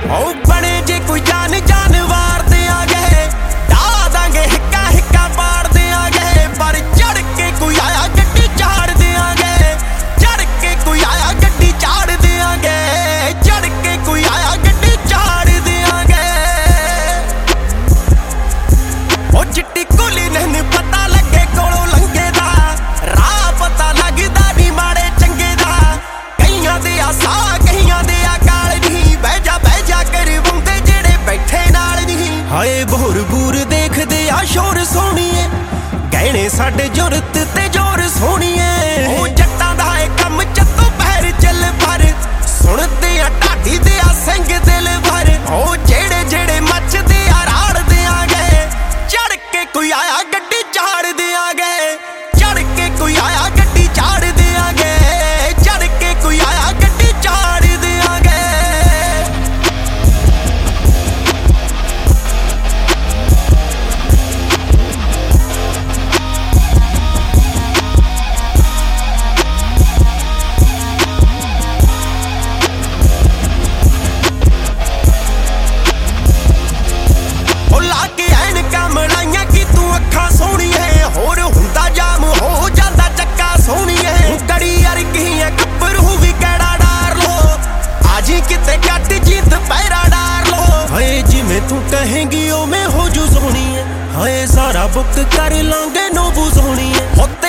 ओ बने जे कोई जान जानवार देंगे ढा देंगे हिक्का हिक्का पाड़ देंगे पर चढ़ के कोई आया गड्डी चाड़ देंगे चढ़ के कोई आया गड्डी चाड़ देंगे चढ़ के कोई आया गड्डी चाड़ देंगे ओ चिट्टी कुली नहीं पता लगे कोलों लंघे दा राह पता लगदा नहीं माड़े चंगे दा कईयां दे आसा कईयां दे अकाल नहीं बह जा कर बुंदे जेड़े बैठे नाल नहीं हाए बोर बूर देखदे आ शोर सोहणीए गहणे साडे जुरत ते जोर सोहणीए ओ जट्टां दा ए कम चत्तो पैर चल पर सुणदे आ ढाडी दे आ सिंह दिल भर ओ जेड़े जेड़े मचदे आ राड़ देंगे चढ़ के कोई आया गड्डी चाड़ देंगे चढ़ के कोई आया गड्डी चाड़ देंगे चढ़ के कोई आया गड्डी चाड़ देंगे ओ लाके ऐनकां मलाइयां कि तू अखां सोहणीए होर हुंदा जाम हो जांदा चक्का सोहणीए कड़ी अरगी है गब्बरू भी कैड़ा डार लो आजी किते कट जीत पैरा डार लो हाए जिवें तू कहेंगी ओ मैं हो जू सोहणीए हाए सारा बुक कर लांगे नोबू सोहणीए